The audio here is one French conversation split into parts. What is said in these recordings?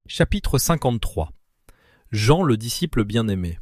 Chapitre 53. Jean le disciple bien-aimé.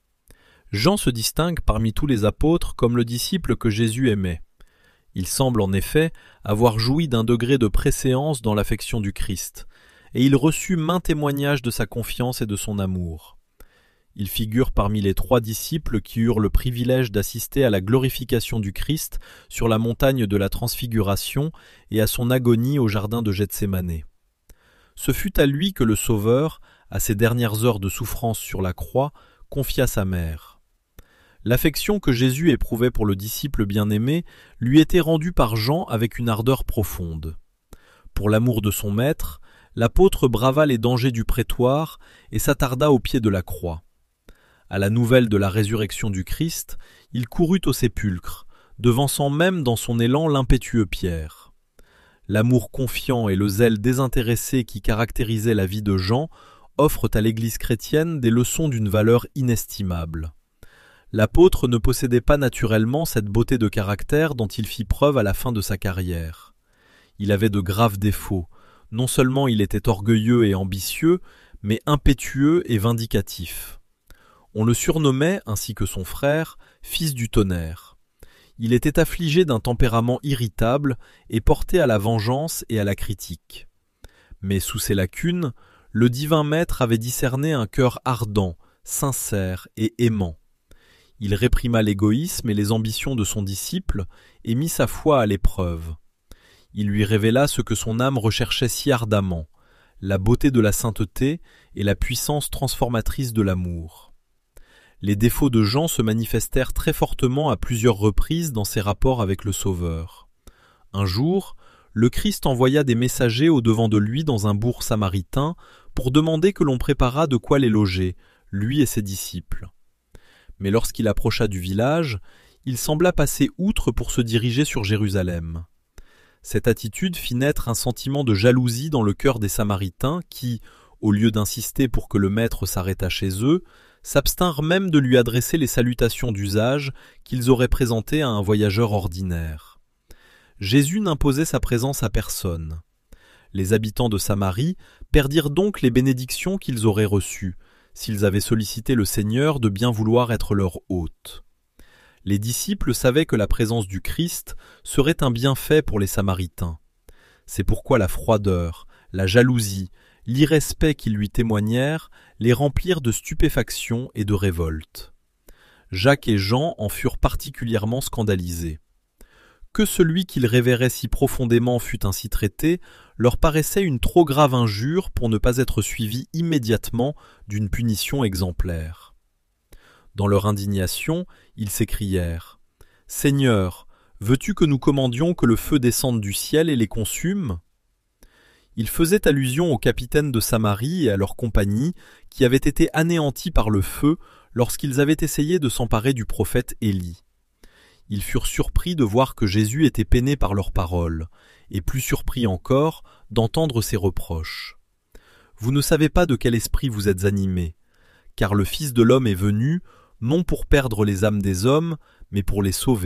Jean se distingue parmi tous les apôtres comme le disciple que Jésus aimait. Il semble en effet avoir joui d'un degré de préséance dans l'affection du Christ, et il reçut maints témoignages de sa confiance et de son amour. Il figure parmi les 3 disciples qui eurent le privilège d'assister à la glorification du Christ sur la montagne de la Transfiguration et à son agonie au jardin de Gethsémanée. Ce fut à lui que le Sauveur, à ses dernières heures de souffrance sur la croix, confia sa mère. L'affection que Jésus éprouvait pour le disciple bien-aimé lui était rendue par Jean avec une ardeur profonde. Pour l'amour de son maître, l'apôtre brava les dangers du prétoire et s'attarda au pied de la croix. À la nouvelle de la résurrection du Christ, il courut au sépulcre, devançant même dans son élan l'impétueux Pierre. L'amour confiant et le zèle désintéressé qui caractérisaient la vie de Jean offrent à l'Église chrétienne des leçons d'une valeur inestimable. L'apôtre ne possédait pas naturellement cette beauté de caractère dont il fit preuve à la fin de sa carrière. Il avait de graves défauts. Non seulement il était orgueilleux et ambitieux, mais impétueux et vindicatif. On le surnommait, ainsi que son frère, fils du tonnerre. Il était affligé d'un tempérament irritable et porté à la vengeance et à la critique. Mais sous ces lacunes, le divin maître avait discerné un cœur ardent, sincère et aimant. Il réprima l'égoïsme et les ambitions de son disciple et mit sa foi à l'épreuve. Il lui révéla ce que son âme recherchait si ardemment, la beauté de la sainteté et la puissance transformatrice de l'amour. Les défauts de Jean se manifestèrent très fortement à plusieurs reprises dans ses rapports avec le Sauveur. Un jour, le Christ envoya des messagers au-devant de lui dans un bourg samaritain pour demander que l'on préparât de quoi les loger, lui et ses disciples. Mais lorsqu'il approcha du village, il sembla passer outre pour se diriger sur Jérusalem. Cette attitude fit naître un sentiment de jalousie dans le cœur des Samaritains qui, au lieu d'insister pour que le maître s'arrêtât chez eux, s'abstinrent même de lui adresser les salutations d'usage qu'ils auraient présentées à un voyageur ordinaire. Jésus n'imposait sa présence à personne. Les habitants de Samarie perdirent donc les bénédictions qu'ils auraient reçues, s'ils avaient sollicité le Seigneur de bien vouloir être leur hôte. Les disciples savaient que la présence du Christ serait un bienfait pour les Samaritains. C'est pourquoi la froideur, la jalousie, l'irrespect qu'ils lui témoignèrent les remplirent de stupéfaction et de révolte. Jacques et Jean en furent particulièrement scandalisés. Que celui qu'ils révéraient si profondément fût ainsi traité leur paraissait une trop grave injure pour ne pas être suivi immédiatement d'une punition exemplaire. Dans leur indignation, ils s'écrièrent « Seigneur, veux-tu que nous commandions que le feu descende du ciel et les consume ?» Ils faisaient allusion aux capitaines de Samarie et à leur compagnie qui avaient été anéantis par le feu lorsqu'ils avaient essayé de s'emparer du prophète Élie. Ils furent surpris de voir que Jésus était peiné par leurs paroles, et plus surpris encore d'entendre ses reproches. « Vous ne savez pas de quel esprit vous êtes animés, car le Fils de l'homme est venu, non pour perdre les âmes des hommes, mais pour les sauver. »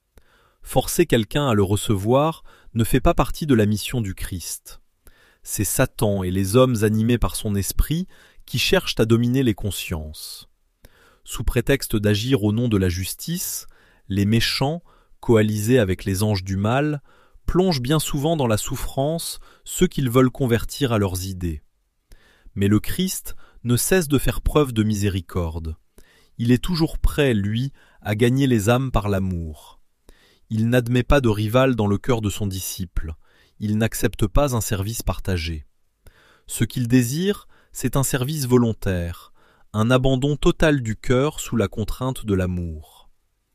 Forcer quelqu'un à le recevoir ne fait pas partie de la mission du Christ. C'est Satan et les hommes animés par son esprit qui cherchent à dominer les consciences. Sous prétexte d'agir au nom de la justice, les méchants, coalisés avec les anges du mal, plongent bien souvent dans la souffrance ceux qu'ils veulent convertir à leurs idées. Mais le Christ ne cesse de faire preuve de miséricorde. Il est toujours prêt, lui, à gagner les âmes par l'amour. Il n'admet pas de rival dans le cœur de son disciple. Il n'accepte pas un service partagé. Ce qu'il désire, c'est un service volontaire, un abandon total du cœur sous la contrainte de l'amour.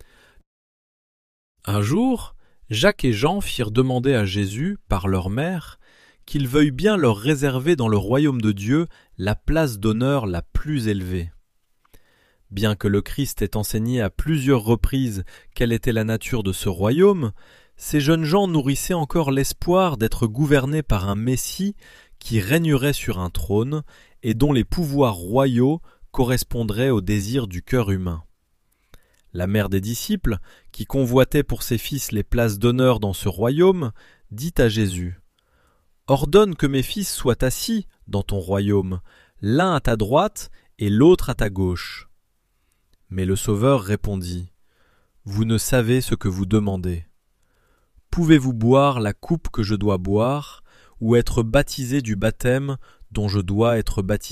Un jour, Jacques et Jean firent demander à Jésus, par leur mère, qu'il veuille bien leur réserver dans le royaume de Dieu la place d'honneur la plus élevée. Bien que le Christ ait enseigné à plusieurs reprises quelle était la nature de ce royaume, ces jeunes gens nourrissaient encore l'espoir d'être gouvernés par un Messie qui régnerait sur un trône et dont les pouvoirs royaux correspondraient aux désirs du cœur humain. La mère des disciples, qui convoitait pour ses fils les places d'honneur dans ce royaume, dit à Jésus : « Ordonne que mes fils soient assis, dans ton royaume, l'un à ta droite et l'autre à ta gauche. » Mais le Sauveur répondit, « Vous ne savez ce que vous demandez. Pouvez-vous boire la coupe que je dois boire, ou être baptisé du baptême dont je dois être baptisé ?»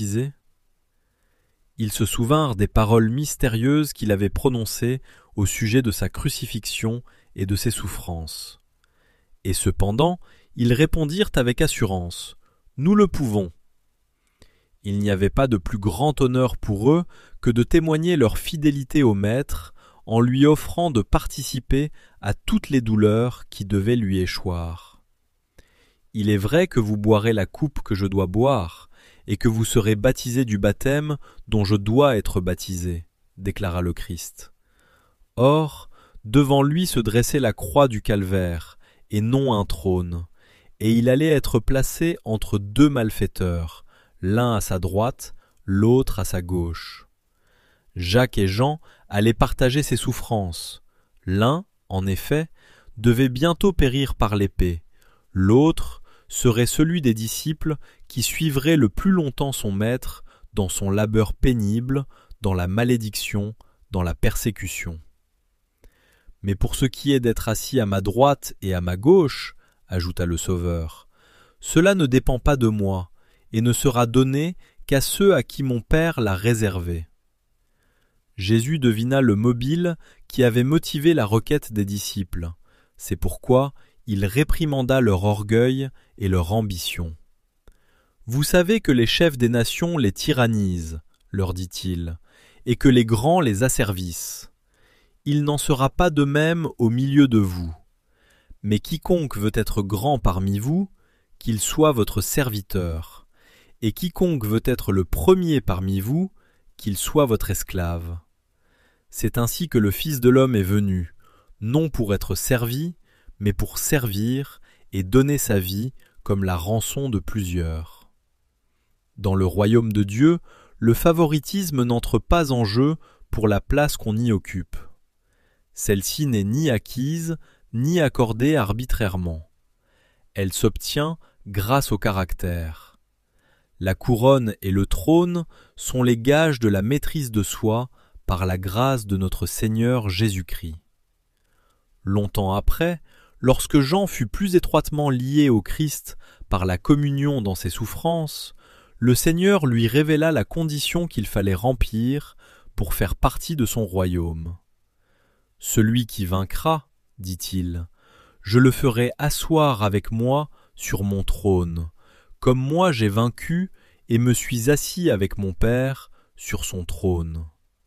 Ils se souvinrent des paroles mystérieuses qu'il avait prononcées au sujet de sa crucifixion et de ses souffrances. Et cependant, ils répondirent avec assurance, « Nous le pouvons. » Il n'y avait pas de plus grand honneur pour eux que de témoigner leur fidélité au Maître en lui offrant de participer à toutes les douleurs qui devaient lui échoir. « Il est vrai que vous boirez la coupe que je dois boire, et que vous serez baptisés du baptême dont je dois être baptisé, » déclara le Christ. Or, devant lui se dressait la croix du calvaire, et non un trône, et il allait être placé entre deux malfaiteurs, l'un à sa droite, l'autre à sa gauche. Jacques et Jean allaient partager ses souffrances. L'un, en effet, devait bientôt périr par l'épée, l'autre serait celui des disciples qui suivrait le plus longtemps son maître dans son labeur pénible, dans la malédiction, dans la persécution. Mais pour ce qui est d'être assis à ma droite et à ma gauche, ajouta le Sauveur, cela ne dépend pas de moi, et ne sera donné qu'à ceux à qui mon Père l'a réservé. Jésus devina le mobile qui avait motivé la requête des disciples. C'est pourquoi il réprimanda leur orgueil et leur ambition. « Vous savez que les chefs des nations les tyrannisent, leur dit-il, et que les grands les asservissent. Il n'en sera pas de même au milieu de vous. Mais quiconque veut être grand parmi vous, qu'il soit votre serviteur, et quiconque veut être le premier parmi vous, qu'il soit votre esclave. C'est ainsi que le Fils de l'homme est venu, non pour être servi, mais pour servir et donner sa vie comme la rançon de plusieurs. » Dans le royaume de Dieu, le favoritisme n'entre pas en jeu pour la place qu'on y occupe. Celle-ci n'est ni acquise, ni accordée arbitrairement. Elle s'obtient grâce au caractère. La couronne et le trône sont les gages de la maîtrise de soi par la grâce de notre Seigneur Jésus-Christ. Longtemps après, lorsque Jean fut plus étroitement lié au Christ par la communion dans ses souffrances, le Seigneur lui révéla la condition qu'il fallait remplir pour faire partie de son royaume. « Celui qui vaincra, dit-il, je le ferai asseoir avec moi sur mon trône, comme moi j'ai vaincu et me suis assis avec mon Père sur son trône. »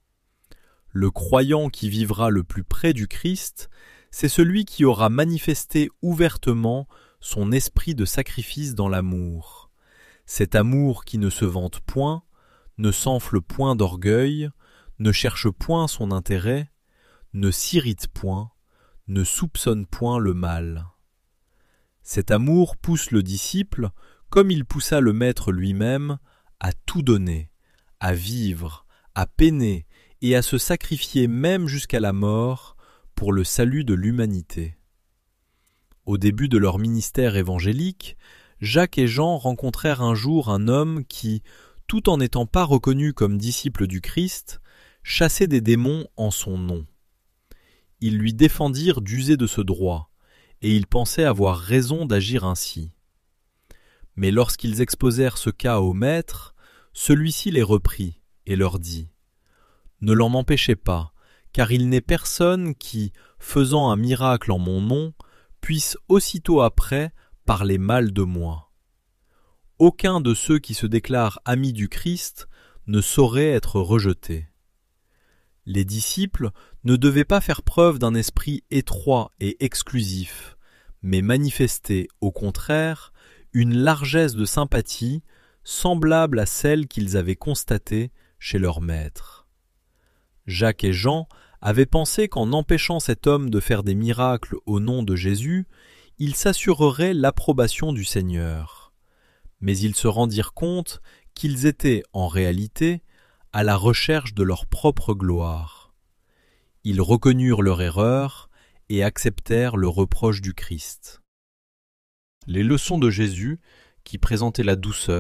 Le croyant qui vivra le plus près du Christ, c'est celui qui aura manifesté ouvertement son esprit de sacrifice dans l'amour. Cet amour qui ne se vante point, ne s'enfle point d'orgueil, ne cherche point son intérêt, ne s'irrite point, ne soupçonne point le mal. Cet amour pousse le disciple, comme il poussa le Maître lui-même, à tout donner, à vivre, à peiner et à se sacrifier même jusqu'à la mort pour le salut de l'humanité. Au début de leur ministère évangélique, Jacques et Jean rencontrèrent un jour un homme qui, tout en n'étant pas reconnu comme disciple du Christ, chassait des démons en son nom. Ils lui défendirent d'user de ce droit, et ils pensaient avoir raison d'agir ainsi. Mais lorsqu'ils exposèrent ce cas au Maître, celui-ci les reprit et leur dit « Ne l'en empêchez pas, car il n'est personne qui, faisant un miracle en mon nom, puisse aussitôt après parler mal de moi. Aucun de ceux qui se déclarent amis du Christ ne saurait être rejeté. » Les disciples ne devaient pas faire preuve d'un esprit étroit et exclusif, mais manifester, au contraire, une largesse de sympathie semblable à celle qu'ils avaient constatée chez leur maître. Jacques et Jean avaient pensé qu'en empêchant cet homme de faire des miracles au nom de Jésus, ils s'assureraient l'approbation du Seigneur. Mais ils se rendirent compte qu'ils étaient, en réalité, à la recherche de leur propre gloire. Ils reconnurent leur erreur et acceptèrent le reproche du Christ. Les leçons de Jésus, qui présentaient la douceur,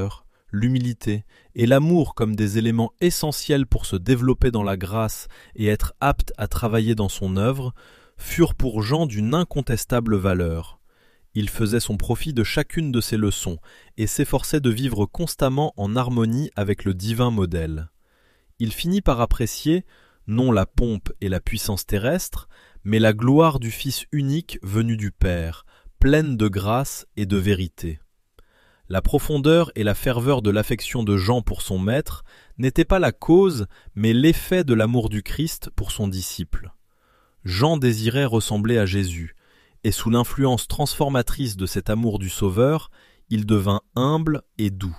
l'humilité et l'amour comme des éléments essentiels pour se développer dans la grâce et être apte à travailler dans son œuvre, furent pour Jean d'une incontestable valeur. Il faisait son profit de chacune de ces leçons et s'efforçait de vivre constamment en harmonie avec le divin modèle. Il finit par apprécier, non la pompe et la puissance terrestre, mais la gloire du Fils unique venu du Père, pleine de grâce et de vérité. La profondeur et la ferveur de l'affection de Jean pour son maître n'étaient pas la cause, mais l'effet de l'amour du Christ pour son disciple. Jean désirait ressembler à Jésus, et sous l'influence transformatrice de cet amour du Sauveur, il devint humble et doux.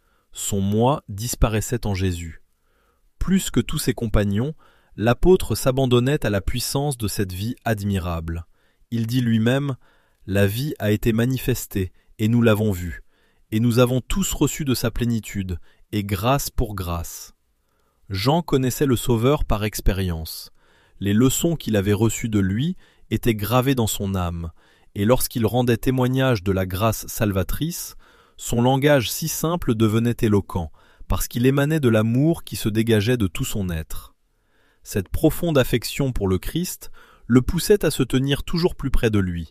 Son moi disparaissait en Jésus. Plus que tous ses compagnons, l'apôtre s'abandonnait à la puissance de cette vie admirable. Il dit lui-même « La vie a été manifestée, et nous l'avons vue, et nous avons tous reçu de sa plénitude, et grâce pour grâce. » Jean connaissait le Sauveur par expérience. Les leçons qu'il avait reçues de lui étaient gravées dans son âme, et lorsqu'il rendait témoignage de la grâce salvatrice, son langage si simple devenait éloquent, parce qu'il émanait de l'amour qui se dégageait de tout son être. Cette profonde affection pour le Christ le poussait à se tenir toujours plus près de lui.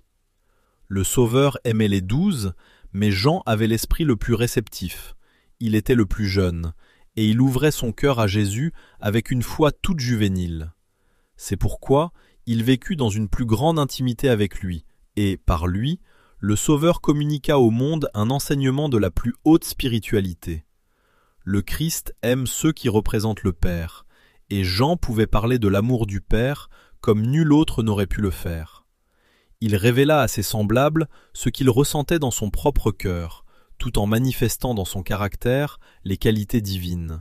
Le Sauveur aimait les 12, mais Jean avait l'esprit le plus réceptif. Il était le plus jeune, et il ouvrait son cœur à Jésus avec une foi toute juvénile. C'est pourquoi il vécut dans une plus grande intimité avec lui, et, par lui, le Sauveur communiqua au monde un enseignement de la plus haute spiritualité. Le Christ aime ceux qui représentent le Père, et Jean pouvait parler de l'amour du Père comme nul autre n'aurait pu le faire. Il révéla à ses semblables ce qu'il ressentait dans son propre cœur, tout en manifestant dans son caractère les qualités divines.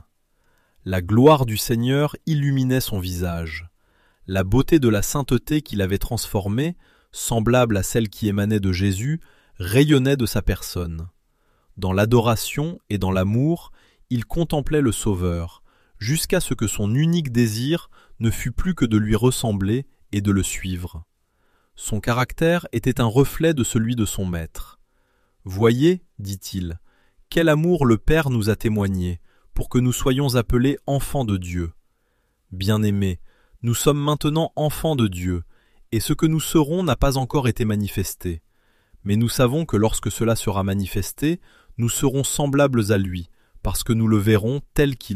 La gloire du Seigneur illuminait son visage. La beauté de la sainteté qui l'avait transformé, semblable à celle qui émanait de Jésus, rayonnait de sa personne. Dans l'adoration et dans l'amour, il contemplait le Sauveur, jusqu'à ce que son unique désir ne fût plus que de lui ressembler et de le suivre. Son caractère était un reflet de celui de son maître. « Voyez, dit-il, quel amour le Père nous a témoigné, pour que nous soyons appelés enfants de Dieu. Bien-aimés, nous sommes maintenant enfants de Dieu, et ce que nous serons n'a pas encore été manifesté. Mais nous savons que lorsque cela sera manifesté, nous serons semblables à lui, parce que nous le verrons tel qu'il est. »